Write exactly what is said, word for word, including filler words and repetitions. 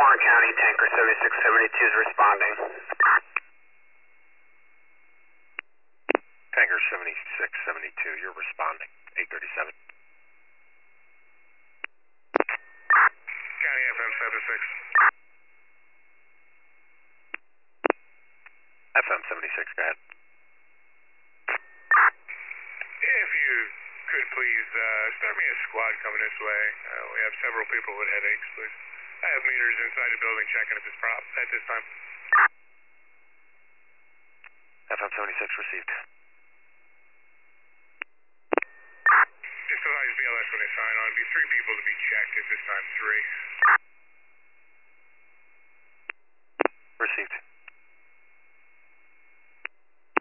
Warren County, Tanker seventy-six seventy-two is responding. Tanker seventy-six seventy-two, you're responding. eight thirty-seven. County F M seventy-six. F M seventy-six, go ahead. If you could please uh, start me a squad coming this way. Uh, we have several people with headaches, please. I have meters inside the building checking if it's prop at this time. F M seventy-six received.